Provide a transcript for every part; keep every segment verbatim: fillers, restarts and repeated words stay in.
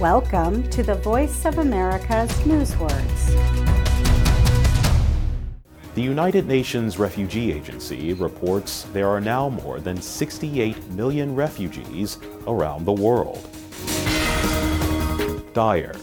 Welcome to the Voice of America's Newswords. The United Nations Refugee Agency reports there are now more than sixty-eight million refugees around the world. Dire.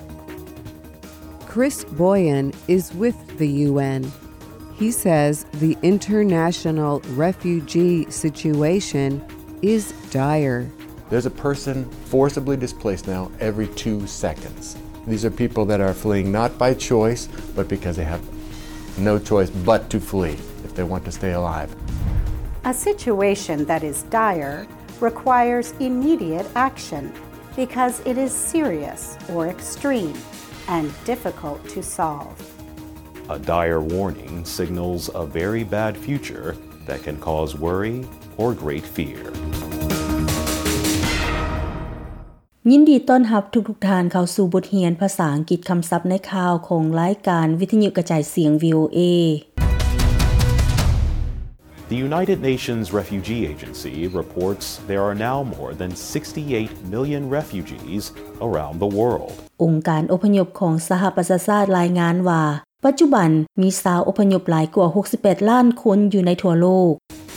Chris Boyan is with the U N. He says the international refugee situation is dire. There's a person forcibly displaced now every two seconds. These are people that are fleeing not by choice, but because they have no choice but to flee if they want to stay alive. A situation that is dire requires immediate action because it is serious or extreme and difficult to solve. A dire warning signals a very bad future that can cause worry or great fear. ยินดีต้อนรับทุกๆท่านเข้าสู่บทเรียนภาษาอังกฤษคำศัพท์ในข่าวของรายการวิทยุกระจายเสียง วี โอ เอ The United Nations Refugee Agency reports there are now more than sixty-eight million refugees around the world. องค์การอพยพของสหประชาชาติรายงานว่าปัจจุบันมีชาวอพยพหลายกว่าหกสิบแปดล้านคนอยู่ในทั่วโลก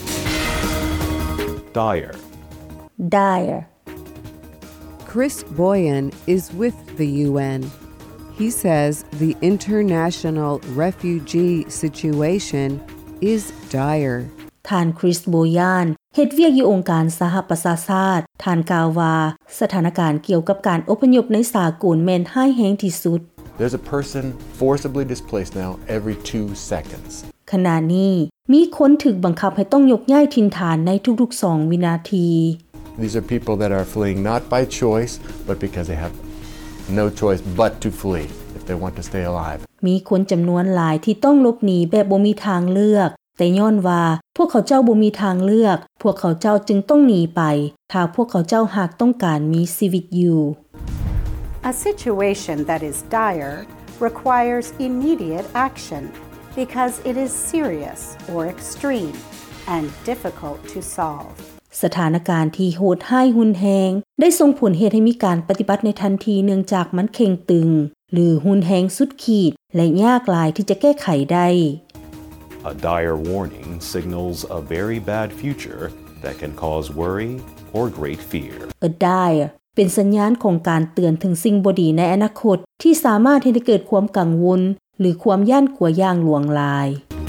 Dire. Dire. Chris Boyan is with the U N. He says the international refugee situation is dire. ท่านคริสโบยานเฮ็ดเวียกอยู่องค์การสหประชาชาติท่านกล่าวว่าสถานการณ์เกี่ยวกับการอพยพในสากลแม่นร้ายแรงที่สุด There's a person forcibly displaced now every two seconds. ขณะนี้มีคนถูกบังคับให้ต้องยกย้ายถิ่นฐานในทุกๆสองวินาที These are people that are fleeing not by choice, but because they have no choice but to flee if they want to stay alive. มีคนจำนวนหลายที่ต้องหลบหนีแบบบ่มีทางเลือกแต่ย้อนว่าพวกเขาเจ้าบ่มีทางเลือกพวกเขาเจ้าจึงต้องหนีไปถ้าพวกเขาเจ้าหากต้องการมีชีวิตอยู่ A situation that is dire requires immediate action because it is serious or extreme and difficult to solve. สถานการณ์ที่โหดร้ายรุนแรงได้ส่งผลเหตุให้มีการปฏิบัติในทันทีเนื่องจากมันเข่งตึงหรือรุนแรงสุดขีดและยากหลายที่จะแก้ไขได้ A dire warning signals a very bad future that can cause worry or great fear. A dire เป็นสัญญาณของการเตือนถึงสิ่งบ่ดีในอนาคตที่สามารถให้เกิดความกังวลหรือความย่านกลัวอย่างหลวงหลาย